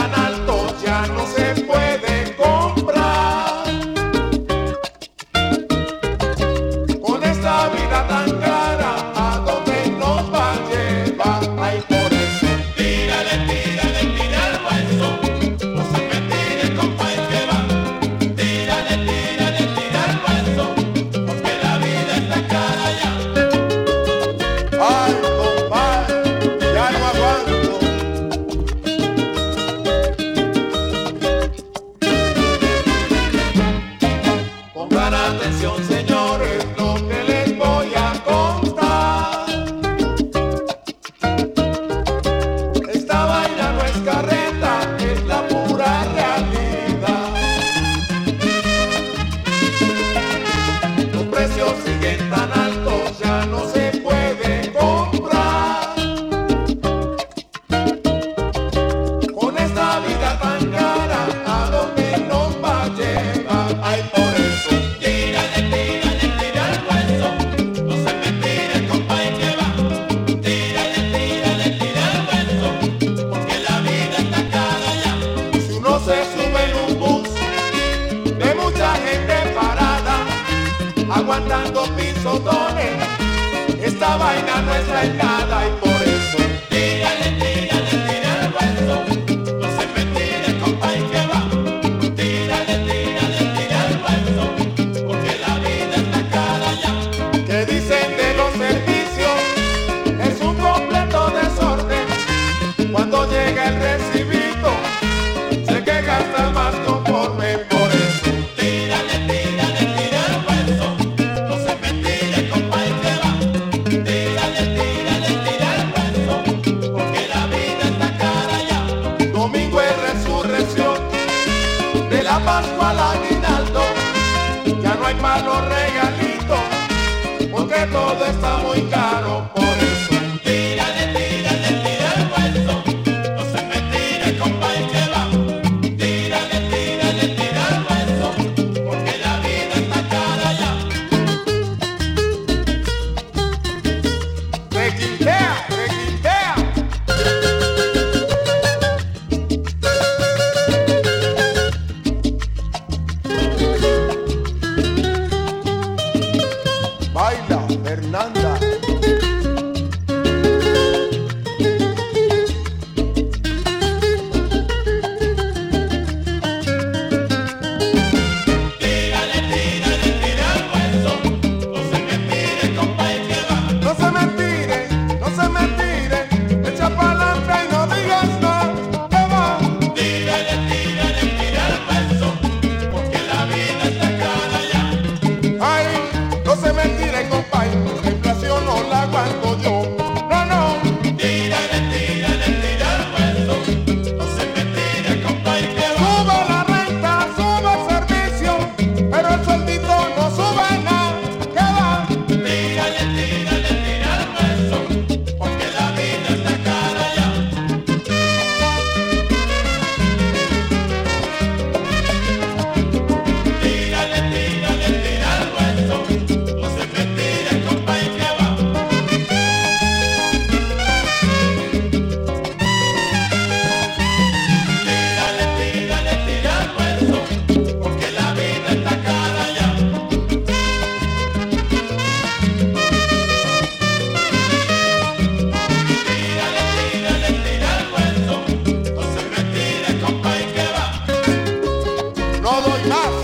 tan altos ya no se puede comprar. Con esta vida tan cara, ¿a dónde nos va a llevar? Ay, por eso, Tírale, tírale, tira el hueso. No se me tire, compadre, que va. Tírale, tírale, tira el hueso. Porque la vida está cara ya. ay, compadre, ya no aguanto. Pongan atención, señores, lo que les voy a contar. Esta vaina no es carreta, es la pura realidad. Los precios siguen tan altos, ya no se puede comprar. Con esta vida tan cara, ¿a dónde nos va a llevar? Ay, por eso. Tírale, tírale, tira el hueso. No se me tire, compadre, que va. Tírale, tírale, tira el hueso. Porque la vida está cara ya. Si uno se sube en un bus de mucha gente parada, aguantando pisotones, esta vaina no es la nada y por eso. Tírale, tírale, tira el hueso. No se me tire, compadre, que va. Tírale, tírale, tira el hueso. Porque la vida está cara ya. ¿Qué dicen de los servicios? Es un completo desorden. Cuando llega el recibito, sé que gasta más conforme por eso. Tírale, tírale, tira el hueso. No se me tire, compadre, que va. Tírale, tírale, tira el hueso. Porque la vida está cara ya. Domingo es resurrección, de la Pascua al aguinaldo. Ya no hay malos regalitos, porque todo está muy caro por eso. Tírale, tírale, tira el hueso. No se me tire, compadre, que va. Tírale, tírale, tira el hueso. Porque la vida está cara ya. Requintea, requintea. Baila, Fernanda. Tírale, tírale, tira el hueso. No se me tire, compadre, que va. No se me tire, no se me tire. Echa pa'lante y no digas no. Que va. Tírale, tírale, tira el hueso. Porque la vida está cara ya. Ay, no se me tire, compadre. La inflación no la aguanto yo. No, no. Tírale, tírale, tira el hueso. No se me tire, compadre, que va. Sube la renta, sube el servicio, pero el sueldito no sube nada. ¿Qué va? Tírale, tírale, tira el hueso. Porque la vida está cara ya. Tírale, tírale, tira el hueso. No se me tire, compadre, que va. Tírale, tírale, tira el hueso. Porque la vida está cara ya. Tírale, tírale, tira el hueso. No se me tire, compadre, que va. No doy más.